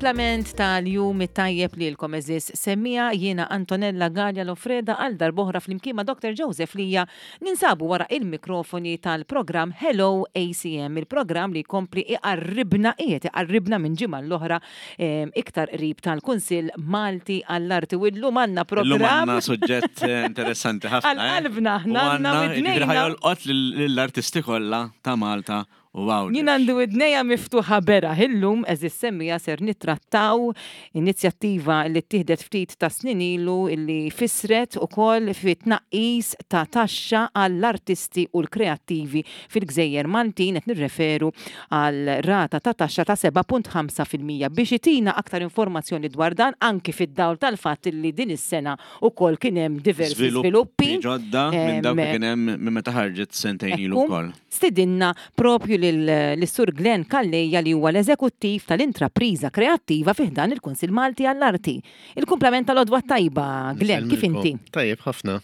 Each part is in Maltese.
Il-kumplament tal-jum it-tajjeb li l-komeżis semmija jiena Antonella Gallia Lofreda għal darbohra fl-imkien ma' Dr. Joseph Lija ninsabu wara il-mikrofoni tal-program Hello ACM, il-program li kompli iqarribna minn ġimgħa l-oħra iktar qrib tal-Kunsill Malti għall-Arti u llum għandna program. Illum għandna suġġett interessanti ħafna. Għal-qalbna ħna ġifieri ħajolqot lill-artisti kollha ta' Malta. Wow. Jien għandu id-dnejja miftuħa bera illum eżis semmija ser nittrattaw inizjattiva li ttieħdet ftit ta' snin ilu illi fisret ukoll fit tnaqqis ta' taxxa għall-artisti u l-kreattivi fil-Gżejjer Maltin qed nirreferu għal rata ta' taxxa ta' 7.5% biex itina aktar informazzjoni dwar dan anki fid-dawl tal-fatt li din is-sena ukoll kien hemm diversi sviluppi ġodda minn dawk li kien hemm minn meta ħarġet sentejn ilu wkoll. Stidinna propju l-Sur Glenn Kalleja li huwa l-eżekuttiv tal-intrapriża kreattiva fiħdan il-Kunsill Malti għall-Arti. Il-kumplament tal-odwa tajba, Glenn, kif inti? Tajjeb ħafna.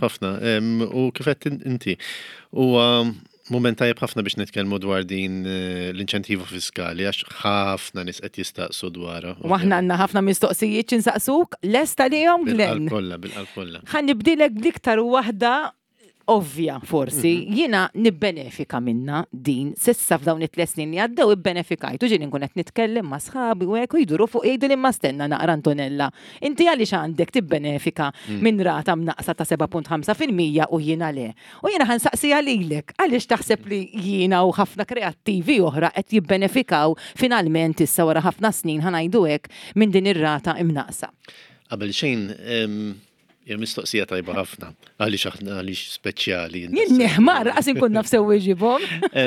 U kif qed inti. U moment tajjeb ħafna biex nitkellmu dwar din l-inċentivu fiskali għax ħafna nies qed jistaqsu dwarha. Waħna għandna ħafna mistoqsijiet insaqsuk, lesta lihom Glenn. Bil-qalb kollha. Ħannibdilek bl-iktar waħda ovvja forsi, jiena nibbenefika minna din, sissa f'dawn it-3 snin li għaddew ibbenefikajtu ġieli nkun qed nitkellem ma' sħabi u hekk u jduru fuq jgħidu li ma stenna naqra Antonella. Inti għaliex għandek tibbenefika minn rata mnaqsa ta' 7.5% u jiena le. U jiena ħansaqsija lilek, għaliex taħseb li jiena u ħafna kreattivi oħra qed jibbenefikaw finalment issa wara ħafna snin ħanajdu hekk minn din ir-rata imnaqsa. Qabel xejn Jem mistoqsija tajba ħafna, għalix speċjali. Jien neħmar, għasin kun nafsew iġibom.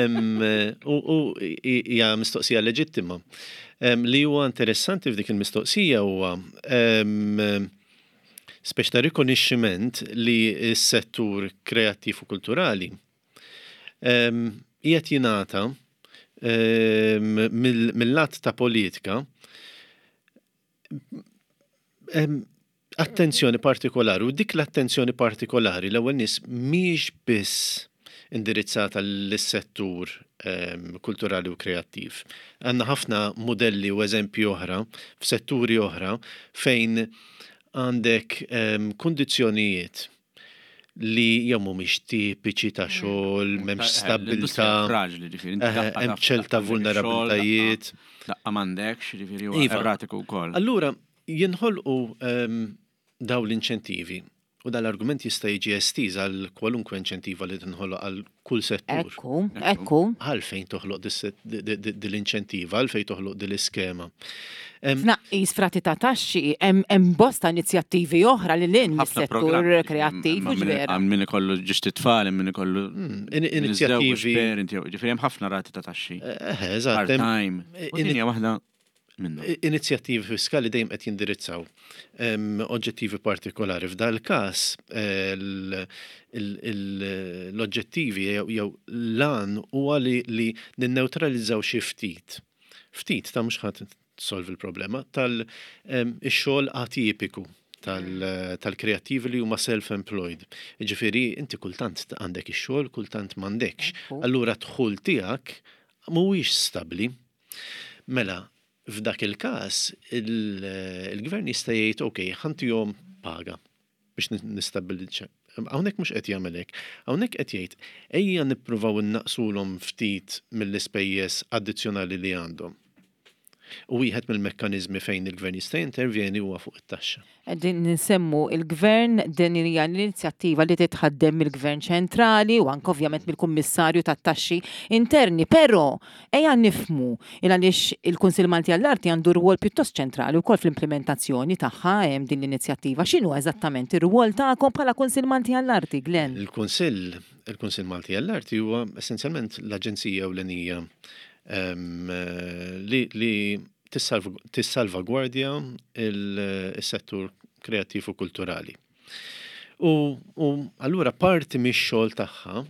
U hija mistoqsija leġittima. Li huwa interessanti f'dik il-mistoqsija huwa speċ ta' rikonixximent li s-settur kreattiv u kulturali qiegħed jingħata mill-lat ta' politika attenzjoni partikolari u dik l-attenzjoni partikolari l-ewwel nies mhix biss indirizzata lis-settur kulturali u kreattiv. Għandna ħafna modelli u eżempji oħra f'setturi oħra fejn għandek kundizzjonijiet li jew mhumiex tipiċi ta' xogħol, m'hemmx stabilità, hemm ċerta vulnerabilitajiet. Daqqa m'għandekx, jiġifieri huwa erratiku wkoll. Allura jinħolqu daw l-inċentivi u dal-argument jista' jiġi estiż għal kwalunkwe inċentiva li tinħoloq għal kull settur. Ekku. Għalfejn toħloq dil-inċentiva, għalfejn toħloq dil-iskema. F'naqqis frati ta' taxxi hemm bosta inizjattivi oħra li lin mis-settur kreattiv u ġvera. Min ikollu ġust it-tfal, min ikollu inizjattivi. Ġifieri hemm ħafna rati ta' taxxi. Eżatt. Part-time. U dinja waħda inizjattivi fiskali dejjem qed jindirizzaw oġġettivi partikolari. F'dan il-każ l-oġġettivi jew lan huwa li ninneutralizzaw xi ftit ta' mhux ħadd solvi l-problema tal-xogħol atipiku tal-kreattivi li huma self-employed. Ġifieri inti kultant għandek ix-xogħol, kultant m'għandekx. Allura dħul tiegħek mhuwiex stabbli. Mela, f'dak il-każ il-gvern jista' jgħid okej, ħantihom paga biex nistabbilixxa. Hawnhekk mhux qed jagħmel hekk. Hawnhekk qed jgħid ejja nippruvaw innaqsulhom ftit mill-ispejjeż addizzjonali li għandhom. U wieħed mill-mekkaniżmi fejn il-gvern jista' jintervjeni huwa fuq it-taxxa. Din nisemmu il-gvern din hija l-inizjattiva li titħaddem mill-gvern ċentrali u anke ovvjament mill-kummissarju tat-taxxi interni, però ejja nifhmu il għaliex il-Kunsill Malti għall-Arti għandu rwol pjuttost ċentrali wkoll fl-implementazzjoni tagħha hemm din l-inizjattiva. X'inhu eżattament ir-rwol tagħkom bħala Kunsill Malti għall-Arti, Glenn? Il-Kunsill Malti għall-Arti huwa essenzjalment l-aġenzija ewlenija li tissalvagwardja il-settur kreattiv u kulturali. U allura parti mix-xogħol tagħha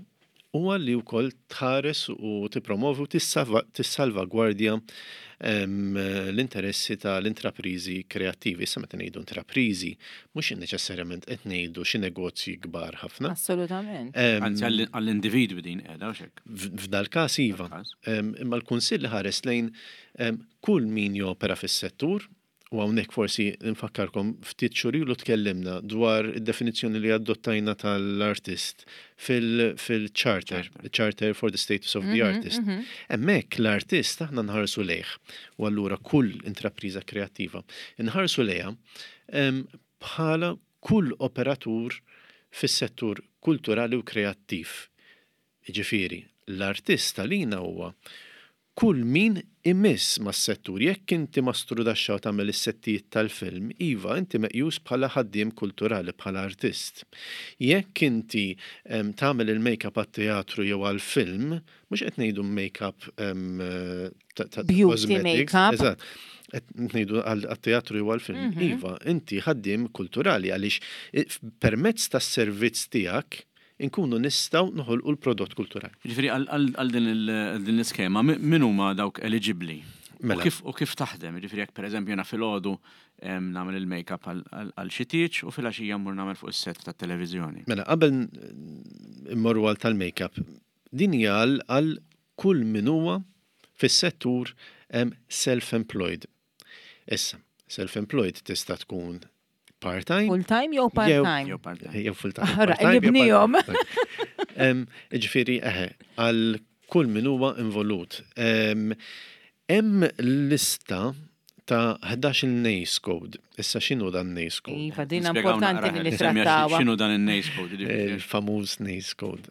huwa li wkoll tħares u tippromovi u tissalvagwardja l-interessi tal-intraprizi kreattivi. Issa meta ngħidu intraprizi, mhux neċessarjament qed ngħidu xi negozji kbar ħafna. Assolutament. Anzi għall-individwi din qiegħda xek. F'dal każ iva. Imma l-Kunsill ħares lejn kull min jopera fis-settur. U hawnhekk forsi nfakkarkom ftit xurilu tkellimna dwar id-definizzjoni li adottajna tal-artist fil-charter, Charter for the Status of the Artist. Hemmhekk l-artist aħna nħarsu lejh. U allura kull intrapriża kreattiva nħarsu lejha bħala kull operatur fis-settur kulturali u kreattiv. Jiġifieri, l-artist għalina huwa kull min imiss mas-settur, jekk inti mastru daxxa u tagħmel is-settijiet tal-film, iva inti meqjus bħala ħaddiem kulturali bħala artist. Jekk inti tagħmel il-make-up għat-teatru jew għall-film, mhux qed ngħidu make-up Beauty make-up. Eżatt. Qed ngħidu għat-teatru jew għall-film. Iva, inti ħaddiem kulturali għaliex permezz tas-servizz tiegħek inkunu nistaw noħolqu l-prodott kulturali. Ġifieri għal din l-iskema min huma dawk eligibbli? U kif taħdem? Ġifieri jekk pereżempju jiena filgħodu nagħmel il-make-up għal xi tieġ u filgħaxija mmur nagħmel fuq is-set tat-televiżjoni. Mela qabel immorru għal tal-make-up, din hija għal kull min huwa fis-settur self-employed. Issa, self-employed tista' tkun part-time? Full-time jew part-time? Jew full-time. Ara, nibnihom. Ġifieri għal kull min huwa involut. Hemm lista ta' 11 il-NACE code. Issa x'inhu dan NACE code? Iva, din importanti li nittrattawha. X'inhu dan il-NACE code? Il-famuż NACE code.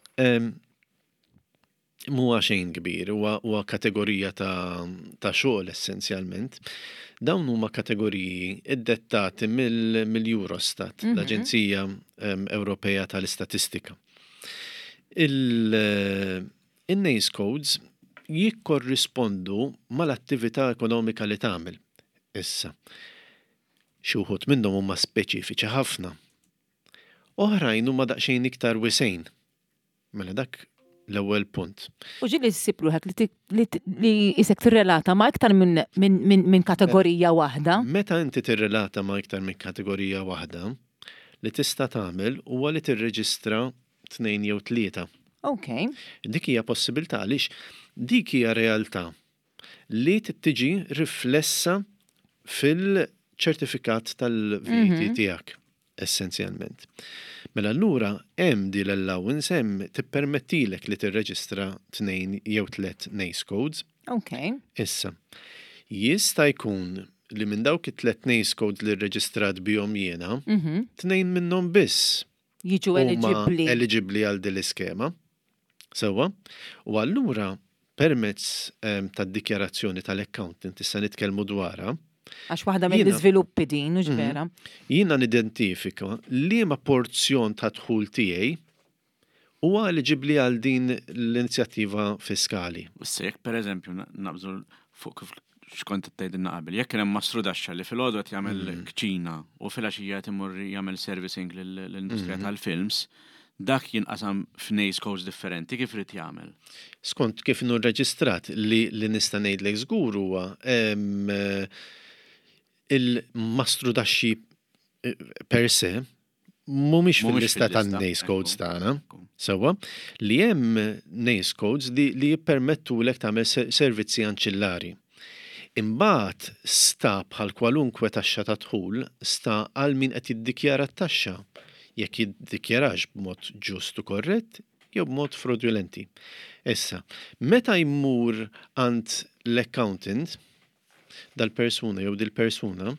Mhuwa xejn kbir, huwa kategorija ta' xogħol essenzjalment. Dawn huma kategoriji iddettati mill-Eurostat, l-Aġenzija Ewropea tal-Istatistika. Il-NACE codes jikkorrispondu mal-attività ekonomika li tagħmel. Issa, xi wħud minnhom huma speċifiċi ħafna. Oħrajn huma daqsxejn iktar wisejn. Mela dak l-ewwel punt. U ġili ssiblu li jisek tirrelata ma' iktar minn kategorija waħda. Meta inti tirrelata ma' iktar minn kategorija waħda, li tista' tagħmel huwa li tirreġistra 2 jew 3. Okay. Dik hija possibilità għaliex dik hija realtà li tiġi riflessa fil-ċertifikat tal-viti tiegħek essenzjalment. Mela allura hemm di l-allowance hemm tippermettilek li tirreġistra 2 jew 3 NACE codes. Okay. Issa, jista' jkun li minn dawk it-3 NACE codes li rreġistrat bihom jiena, 2 minnhom biss jiġu eligibbli għal din l-iskema. Sewwa, u allura permezz tad-dikjarazzjoni tal-accountant issa nitkellmu dwarha. Għax waħda mill-iżviluppi din, u ġvera. Jiena nidentifika li ma porzjon ta' dħul tiegħi huwa eligibbli għal din l-inizjattiva fiskali. Jekk pereżempju nabżu fuq kif xkont tgħidilna qabel, jekk hemm mastru daxxa li filgħodu qed jagħmel kċina u filgħaxija imur jagħmel servicing lill-industrija tal-films, dak jinqasam f'NACE codes differenti kif rid jagħmel. Skont kif inhu rreġistrat li nista' ngħidlek żgur huwa il-mastru daxxi per se mhumiex fil-lista tan-NACE codes tagħna. Sewwa, li hemm NACE codes li jippermettulek tagħmel servizzi anċillari. Imbagħad sta bħal kwalunkwe taxxa ta' dħul sta għal min qed jiddikjara t-taxxa. Jekk jiddikjarax b'mod ġust u korrett jew b'mod fraudulenti. Issa, meta jmur għand l-accountant dal-persuna jew dil-persuna,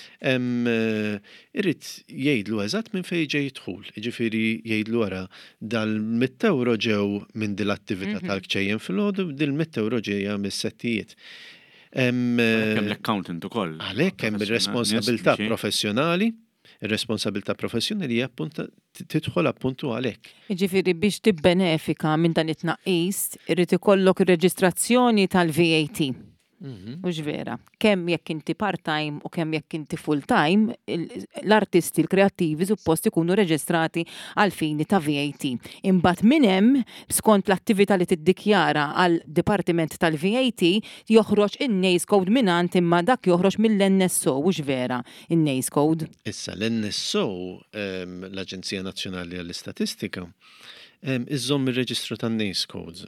irrid jgħidlu eżatt minn fejn ġej jidħul. Jiġifieri jgħidlu wara dal-100 € ġew minn din l-attività tal-kċejjen filgħodu, dil-100 € ġejja mis-settijiet. Hemm l-accountant ukoll. Għalhekk hemm ir-responsabilità professjonali. Ir-responsabilità professjonali tidħol appuntu għalhekk. Jiġifieri biex tibbenefika minn dan it-tnaqqis, irid ikollok ir-reġistrazzjoni tal-VAT. Mhux vera. Kemm jekk inti part-time u kemm jekk inti full-time, l-artisti l-kreattivi suppost ikunu reġistrati għal fini ta' VAT. Imbagħad minn hemm, skont l-attività li tiddikjara għal Dipartiment tal-VAT, joħroġ in-NACE Code minant imma dak joħroġ mill-NSO, mhux vera, in-NACE Code. Issa l-NSO, l-Aġenzija Nazzjonali għall-Istatistika, iżżomm ir-reġistru tan-NACE Codes.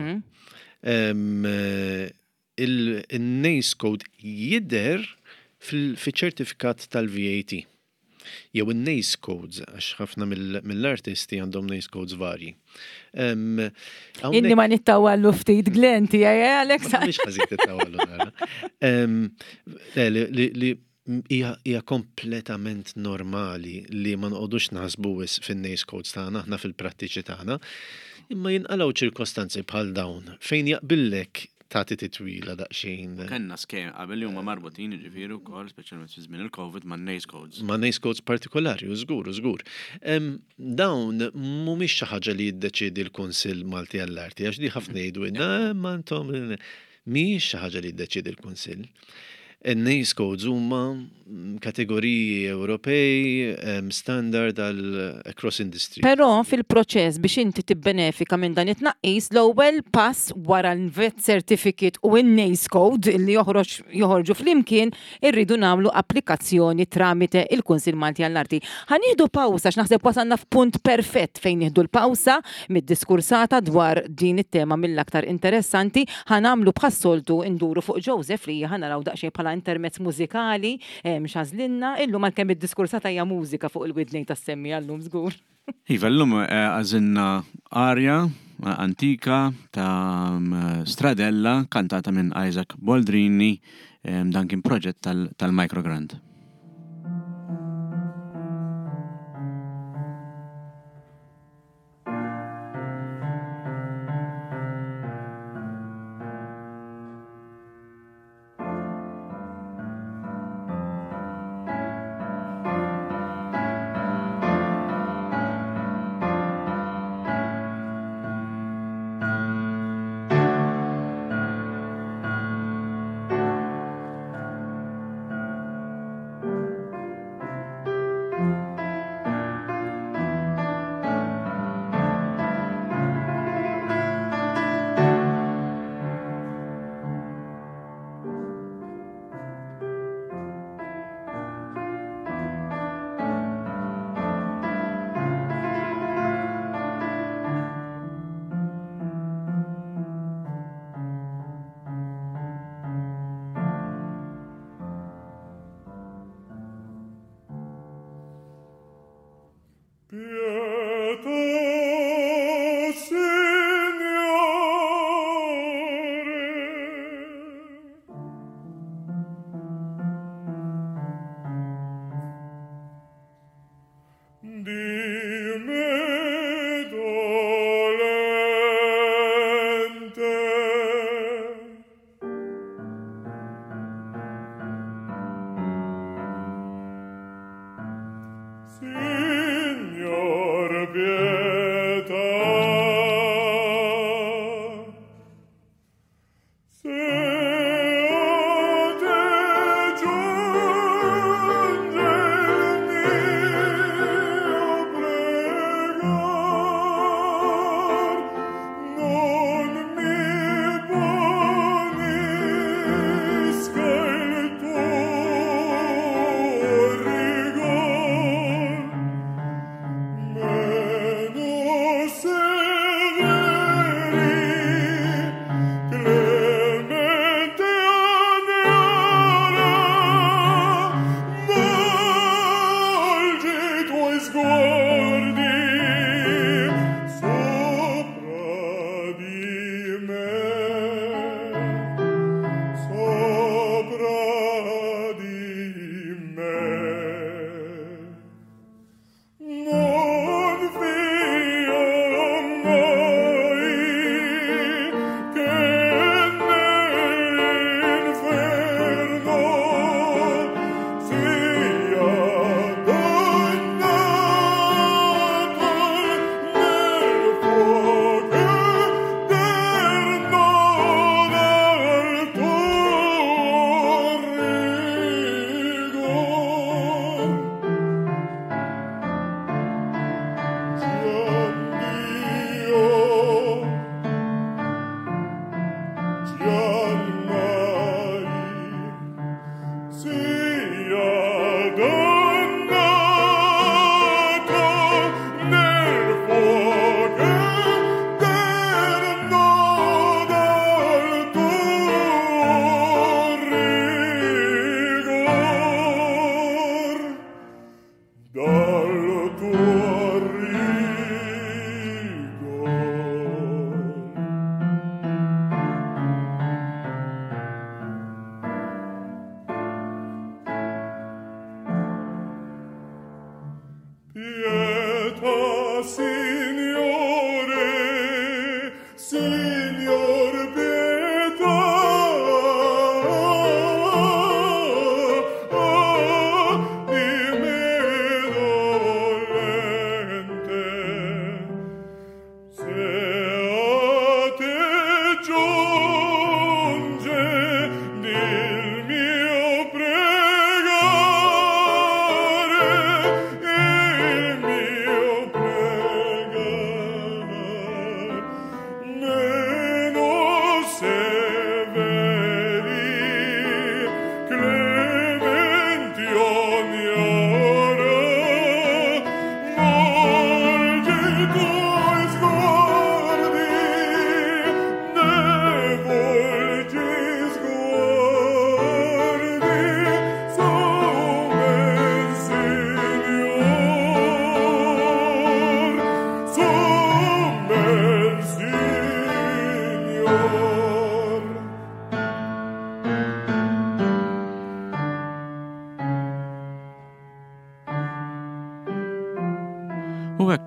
Il-NACE Code jidher fi-ċertifikat tal-VAT. Jew il-NACE Codes, għax ħafna mill-artisti għandhom NACE Codes varji. Inni ma nittawallu ftit Glenti, Alex. Mhix ħażin tittawallu nara. Li hija kompletament normali li ma noqogħdux naħsbu fin-NACE Codes tagħna, aħna fil-prattiċi tagħna, imma jinqalgħu ċirkostanzi bħal dawn fejn jaqbillek tagħti titwila daqsxejn. Kenna skem qabel li huma marbutin jiġifieri wkoll speċjalment fi żmien il-COVID ma' NACE Codes. Ma' NACE Codes partikolari, u żgur. Dawn mhumiex xi ħaġa li jiddeċiedi l-Kunsill Malti għall-Arti, għax di ħafna jgħidu ma intom mhijiex xi ħaġa li jiddeċiedi l-Kunsill. NACE Codes huma kategoriji Ewropej standard across industry. Però fil-proċess biex inti tibbenefika minn dan it-tnaqqis, l-ewwel pass wara l-vet certificate u n-NACE Code li joħorġu flimkien irridu nagħmlu applikazzjoni tramite il-Kunsill Malti għall-Arti. Ħanieħdu pawsa x'naħseb wasalna f'punt perfett fejn nieħdu l-pawsa mid-diskursata dwar din it-tema mill-aktar interessanti, ħanamlu bħas-soltu nduru fuq Joseph li ħanaraw daqsxejn bħala intermezz mużikali mxazlinna, illum għal-kemm id-diskursata hija mużika fuq il-widnejn tas-semmi għallum żgur. Iva, llum għażilna arja antika ta' Stradella kantata minn Isaac Boldrini, dan kien proġett tal-Microgrand.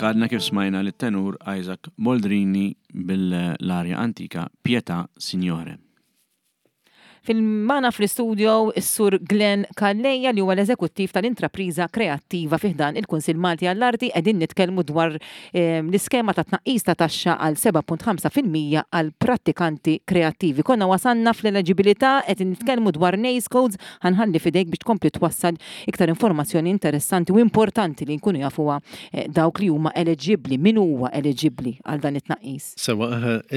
Għadna kif smajna l-tenur Isaac Boldrini bil-arja antika Pietà Signore. Fil-mana fl-studio is-sur Glenn Kalleja li huwa l-eżekuttiv tal-intrapriża kreattiva fiħdan il-Kunsill Malti għall-Arti qegħdin nitkellmu dwar l-iskema ta' tnaqqis ta' taxxa għal 7.5% għal prattikanti kreattivi. Konna wasanna fl-eligibilità qed nitkellmu dwar NACE codes ħanħalli fidejk biex tkompli twassal iktar informazzjoni interessanti u importanti li nkunu jafuha dawk li huma eligibbli, min huwa eligibbli għal dan it-tnaqqis. Sewa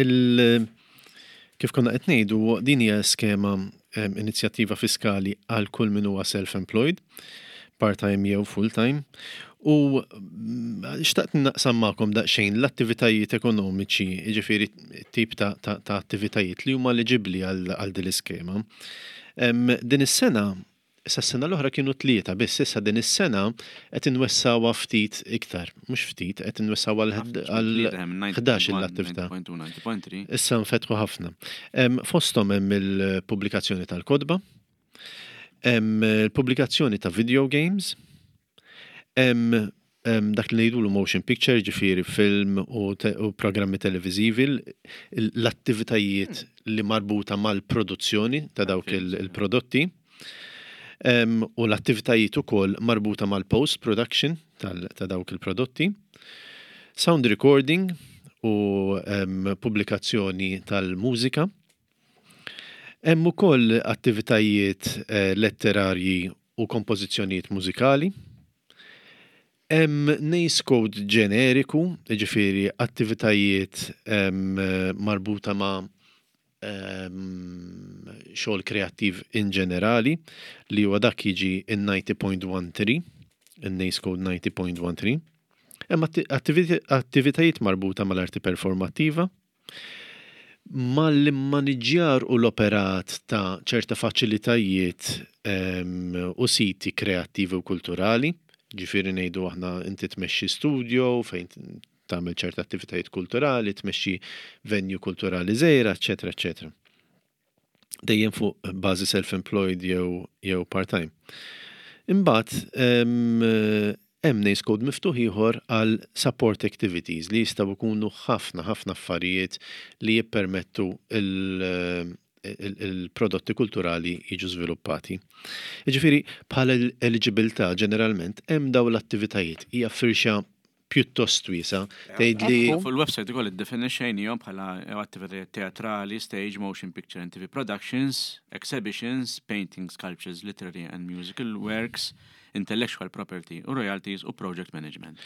kif konna qed ngħidu din hija skema inizjattiva fiskali għal kull min huwa self-employed, part-time jew full-time, u xtaqt naqsam magħkom daqsxejn l-attivitajiet ekonomiċi, jiġifieri tip ta' attivitajiet li huma eligibbli għal din l-iskema. Din is-sena issa s-sena l-oħra kienu 3 biss, issa din is-sena qed inwessawha ftit iktar, mhux ftit, qed inwessawha għal 11 l-attività. Issa nfetħu ħafna. Fosthom hemm il-pubblikazzjoni tal-kodba, hemm il-pubblikazzjoni ta' video games, hemm dak li ngħidulu motion picture, ġifieri film u programmi televiżivi, l-attivitajiet li marbuta mal-produzzjoni ta' dawk il-prodotti. U l-attivitajiet ukoll marbuta mal-post-production ta' dawk il-prodotti, sound recording u pubblikazzjoni tal-mużika. Hemm ukoll attivitajiet letterarji u kompożizzjonijiet mużikali. Hemm NACE code ġeneriku, jiġifieri attivitajiet marbuta ma' xogħol kreattiv in ġenerali li huwa dak jiġi in 90.13, in-NACE code 90.13. Hemm attivitajiet marbuta mal-arti performattiva, mal-immaniġġjar u l-operat ta' ċerta faċilitajiet u siti kreattivi u kulturali, ġifieri ngħidu aħna inti tmexxi studio fejn tagħmel ċerta attivitajiet kulturali, tmexxi venue kulturali żgħira, eċetera, eċetera. Dejjem fuq bażi self-employed jew part-time. Imbagħad hemm NACE code miftuħ ieħor għal support activities li jistgħu jkunu ħafna affarijiet li jippermettu il-prodotti kulturali jiġu żviluppati. Jiġifieri bħala l-eligibilità ġeneralment hemm dawn l-attivitajiet hija firxa pjuttost wiesa. Tgħidli fuq il-website ukoll iddefinixxejnihom bħala attivitajiet teatrali, stage, motion picture and TV productions, exhibitions, painting, sculptures, literary and musical works, intellectual property u royalties u project management.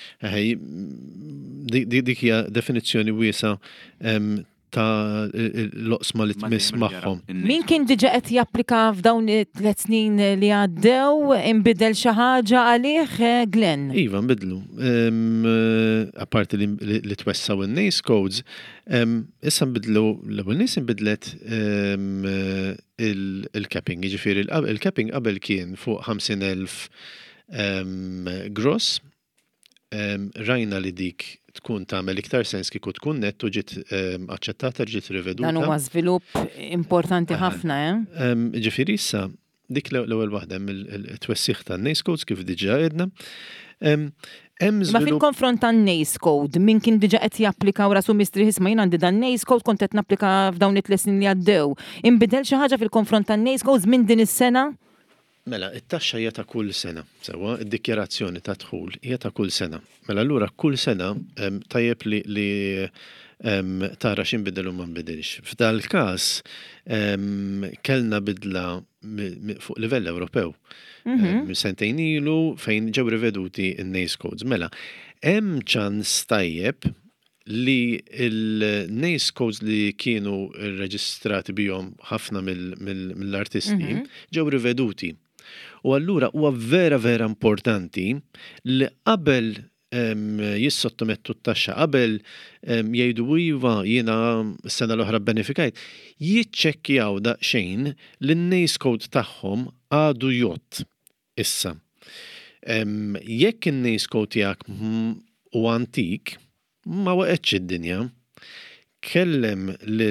Dik hija definizzjoni wiesa ta' l-oqsma li tmiss magħhom. Min kien diġà qed japplika f'dawn it-3 snin li għaddew inbidel xi ħaġa għalih, Glenn? Iva, nbidlu. Apparti li twessaw in-NACE codes, issa nbidlu l-ewwel nies inbidlet il-capping, jiġifieri il-capping qabel kien fuq 50,000 gross, rajna li dik tkun tagħmel iktar sens kieku tkun nettu ġiet aċċettata, ġiet riveduta. Dan huwa żvilupp importanti ħafna, Ġifieri issa dik l-ewwel waħda il-twessieħ tan-NACE codes kif diġà għedna. Ma fil-konfront tan-NACE code, min kien diġà qed japplika u rasu mistri ħisma jien għandi dan NACE code kont qed napplika f'dawn it-3 snin li għaddew. Inbidel xi ħaġa fil-konfront tan-NACE codes minn din is-sena? Mela, it-taxxa hija ta' kull sena, sewwa, id-dikjarazzjoni ta' dħul hija ta' kull sena. Mela allura kull sena tajjeb li tara x'inbidel u ma nbidilx. F'dal każ kellna bidla fuq livell Ewropew. Sentejn ilu fejn ġew riveduti n-NACE codes. Mela, hemm ċans tajjeb li il-NACE codes li kienu reġistrati bihom ħafna mill-artisti ġew riveduti. U allura huwa vera importanti li qabel jissottomettu t-taxxa, qabel jgħidu iva jiena s-sena l-oħra benefikajt, jiċċekkjaw daqsxejn li n-NACE code tagħhom għadu jott issa. Jekk in-NACE code tiegħek u antik, ma waqgħetx id-dinja, kellem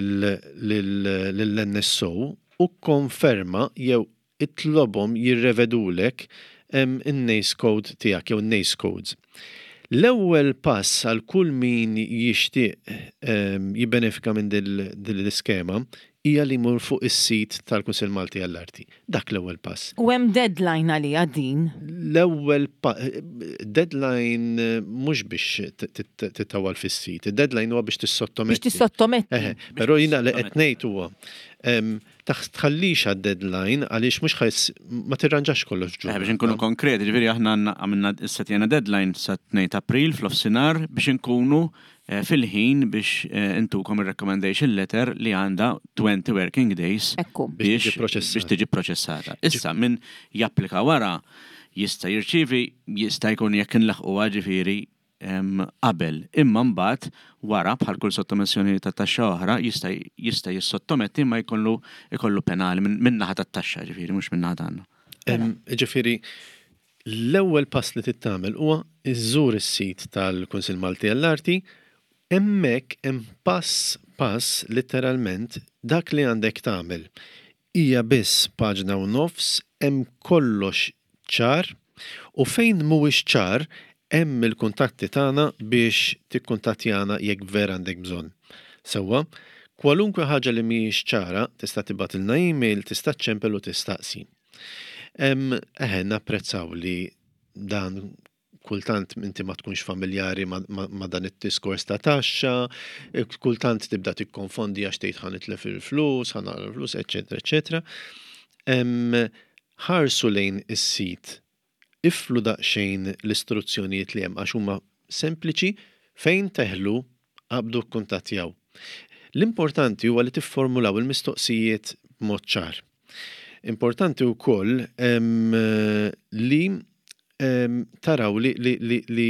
lill-NSO u konferma jew itlobhom jirrevedulek in-NACE code tiegħek jew NACE codes. L-ewwel pass għal kull min jixtieq jibbenefika minn dil-iskema hija li jmur fuq is-sit tal-Kunsill Malti għall-Arti. Dak l-ewwel pass. U hemm deadline għalija din. L-ewwel deadline mhux biex titawal fis-sit, id-deadline huwa biex tissottometti. Biex tissottometti. Però jiena li qed ngħid huwa tħallix għad-deadline għaliex mhux ma tirranġax kollox ġu. Biex inkunu konkreti, ġifieri aħna għamilna issa tiena deadline sa 2 April fl-ofsinhar biex inkunu fil-ħin biex intukom il-recommendation letter li għanda 20 working days biex tiġi proċessata. Issa minn japplika wara jista' jirċievi jista' jkun jekk inlaħqu ġifieri qabel. Imma mbagħad wara bħal kull sottomissjoni ta' taxxa oħra jista' jissottometti ma jkollu penali minn naħa tat-taxxa ġifieri mhux minn naħa tagħna. Ġifieri l-ewwel pass li tittamel huwa iżżur is-sit tal-Kunsill Malti għall-Arti. Hemmhekk hemm pass literalment dak li għandek tagħmel. Hija biss paġna u nofs, hemm kollox ċar u fejn mhuwiex ċar hemm il-kuntatti tagħna biex tikkuntattjana jekk vera għandek bżonn. Sewwa, kwalunkwe ħaġa li mhijiex ċara tista' tibgħatilna email, tista' ċempel u tistaqsi. Napprezzaw li dan kultant inti ma tkunx familjari ma dan it-diskors ta' taxxa, kultant tibda tikkonfondi għax tgħid ħanitlef il-flus, ħanara il-flus, eċetera, eċetera. Ħarsu lejn is-sit, iflu daqsxejn l-istruzzjonijiet li hemm għax huma sempliċi fejn teħlu qabdu kkuntattjaw. L-importanti huwa li tifformulaw il-mistoqsijiet b'mod ċar. Importanti wkoll li taraw li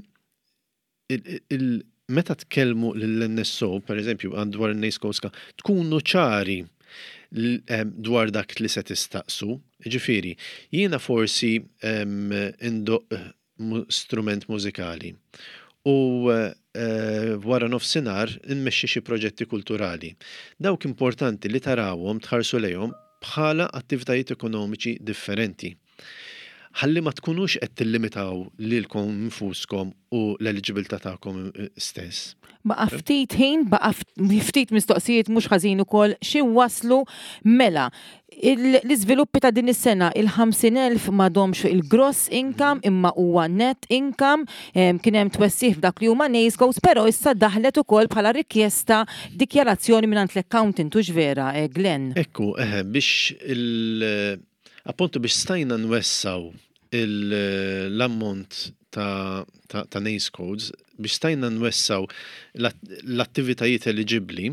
meta tkellmu lill-NSO, per eżempju, dwar il-Nejskowska, tkunu ċari dwar dak li se tistaqsu. Ġifieri, jiena forsi indoq strument mużikali u wara nofsinhar immexxi xi proġetti kulturali. Dawk importanti li tarawhom tħarsu lejhom bħala attivitajiet ekonomiċi differenti. Ħalli ma tkunux qed tillimitaw lilkom infuskom u l-eligibilità tagħkom stess. Baqa' ftit ħin, ftit mistoqsijiet mhux ħażin ukoll xi waslu mela. L-iżviluppi ta' din is-sena il-50,000 m'għadhomx il-gross income imma huwa net income, kien hemm twessih f'dak li huma Nejskows, però issa daħlet ukoll bħala rikjesta dikjarazzjoni mingħand l-accountant hux vera, Glenn. Ekku, biex appunto biex stajna nwessaw l-ammont ta' Nejskows, biex stajna nwessaw l-attivitajiet eligibli,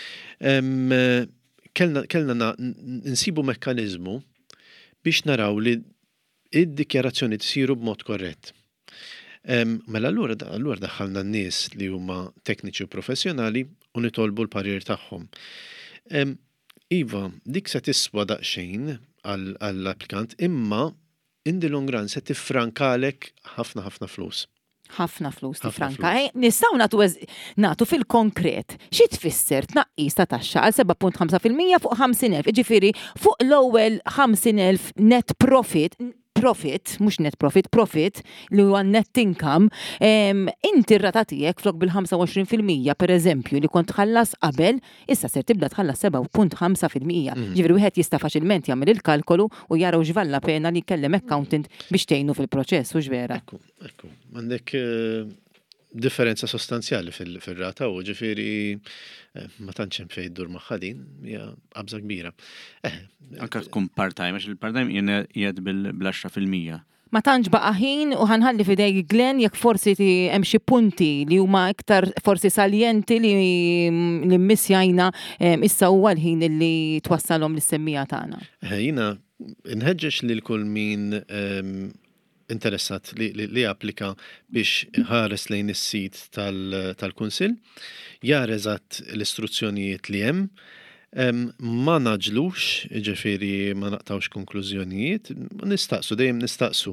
kellna nsibu mekkanizmu biex naraw li id-dikjarazzjoni tisiru b'mod korrett. Mela allura daħħalna n-nies li huma tekniċi u professjonali u nitolbu l-parir tagħhom. Iva, dik se tiswa daqsxejn għall-applikant, imma in the long run se tiffrankalek ħafna flus. Ħafna flus tifranka. Nistgħu nagħtu fil-konkret. Xi tfisser tnaqqis ta' taxxa għal 7.5% fuq 50,000, jiġifieri fuq l-ewwel 50,000 net profit, mhux net profit li huwa net income, inti r-rata tiegħek flok bil-25% pereżempju li kont tħallas qabel, issa ser tibda tħallas 7.5%. Ġifieri wieħed jista' faċilment jagħmel il-kalkolu u jaraw x'valla pena li jkellem accountant biex tgħinu fil-proċess u x'vera. Ekku. Għandek differenza sostanzjali fil-rata u ġifieri ma tantx hemm fejn iddur magħha din hija qabża kbira. Anke tkun part-time, għax il-part-time qiegħed bil-10%. Ma tantx baqa' ħin u ħanħalli f'idej Glenn jekk forsi hemm xi punti li huma iktar forsi saljenti li mmissjajna issa huwa l-ħin li twassalhom lis-semmija tagħna. Jiena nħeġġeġ lil kull min interessat li applika biex ħares lejn is-sit tal-Kunsill, jara eżatt l-istruzzjonijiet li hemm, ma naġlux, ġifieri ma naqtawx konklużjonijiet, dejjem nistaqsu.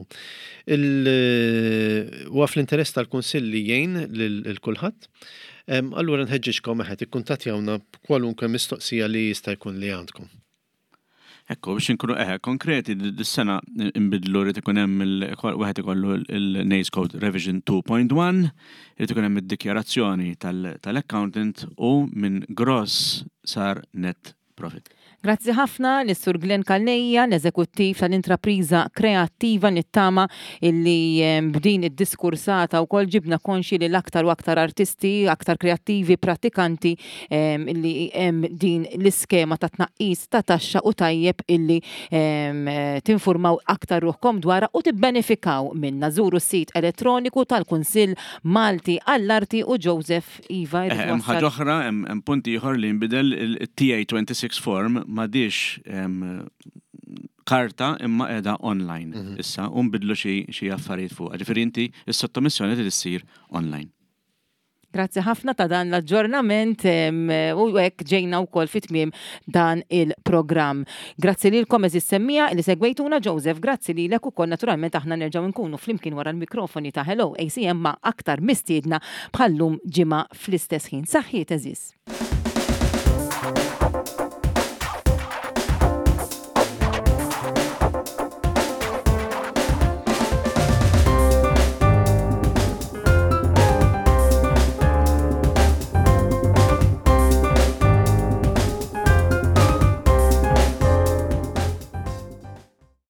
Huwa fl-interess tal-Kunsill li jgħin lil kulħadd, allura nħeġġeġkom ikkuntattjawna b'kwalunkwe mistoqsija li jista' jkun li għandkom. Ekku, biex inkunu konkreti, dis-sena imbidlu rrid ikun hemm wieħed ikollu il-NACE Code Revision 2.1, rrid ikun hemm id-dikjarazzjoni tal-accountant u minn gross sar net profit. Grazzi ħafna l-Sur Glenn Kalnejja, l-eżekuttiv tal-intrapriża kreattiva nittama illi b'din id-diskursata u kol ġibna konxi li l-aktar u aktar artisti, aktar kreattivi, pratikanti illi din l-iskema ta' tnaqqis ta' taxxa u tajjeb illi tinformaw aktar ruħkom dwara u tibbenefikaw minna. Żuru s-sit elettroniku tal-Kunsill Malti għall-Arti u Joseph Iva. Hemm ħaġa oħra, hemm punti ieħor li nbidel il-TA26 form m'għadix karta imma qiegħda online issa u nbidlu xi affarijiet fuq. Ġifieri inti s-sottomissjoni trid issir online. Grazzi ħafna ta' dan l-aġġornament u hekk ġejna wkoll fit-tmiem dan il-programm. Grazzi lilkom eżis semmija li segwejtuna Joseph, grazzi lilek ukoll naturalment aħna nerġgħu nkunu flimkien wara l-mikrofoni ta' Hello ACM ma' aktar mistiedna bħallum ġimgħa fl-istess ħin. Saħħiet eżis.